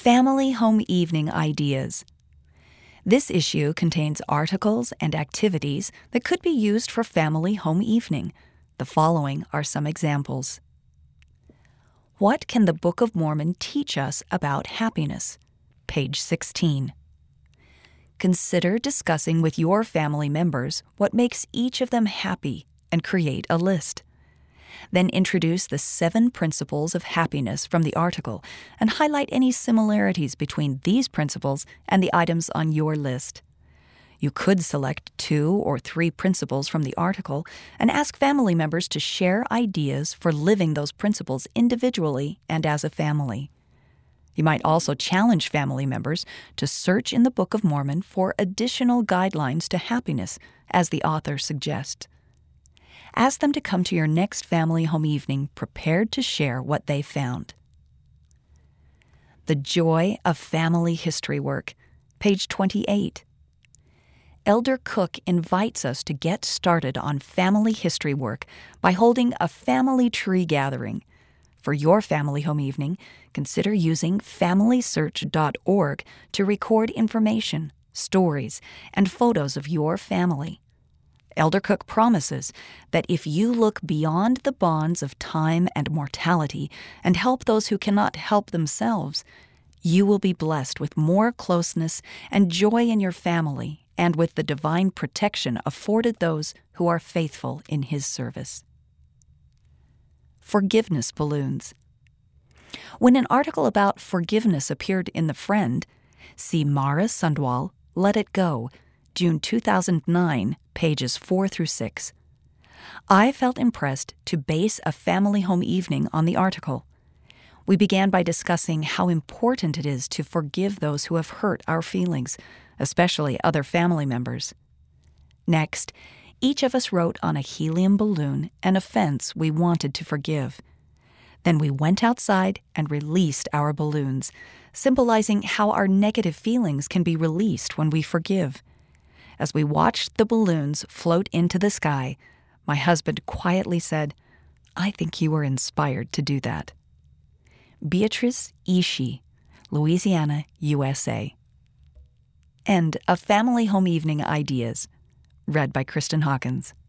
Family Home Evening Ideas. This issue contains articles and activities that could be used for family home evening. The following are some examples. What can the Book of Mormon teach us about happiness? Page 16. Consider discussing with your family members what makes each of them happy and create a list. Then introduce the 7 principles of happiness from the article and highlight any similarities between these principles and the items on your list. You could select 2 or 3 principles from the article and ask family members to share ideas for living those principles individually and as a family. You might also challenge family members to search in the Book of Mormon for additional guidelines to happiness, as the author suggests. Ask them to come to your next family home evening prepared to share what they found. The Joy of Family History Work, page 28. Elder Cook invites us to get started on family history work by holding a family tree gathering. For your family home evening, consider using FamilySearch.org to record information, stories, and photos of your family. Elder Cook promises that if you look beyond the bonds of time and mortality and help those who cannot help themselves, you will be blessed with more closeness and joy in your family and with the divine protection afforded those who are faithful in His service. Forgiveness balloons. When an article about forgiveness appeared in The Friend, see Mara Sundwall, Let It Go, June 2009, pages 4 through 6. I felt impressed to base a family home evening on the article. We began by discussing how important it is to forgive those who have hurt our feelings, especially other family members. Next, each of us wrote on a helium balloon an offense we wanted to forgive. Then we went outside and released our balloons, symbolizing how our negative feelings can be released when we forgive. As we watched the balloons float into the sky, my husband quietly said, "I think you were inspired to do that." Beatrice Ishii, Louisiana, USA. End of Family Home Evening Ideas, read by Kristen Hawkins.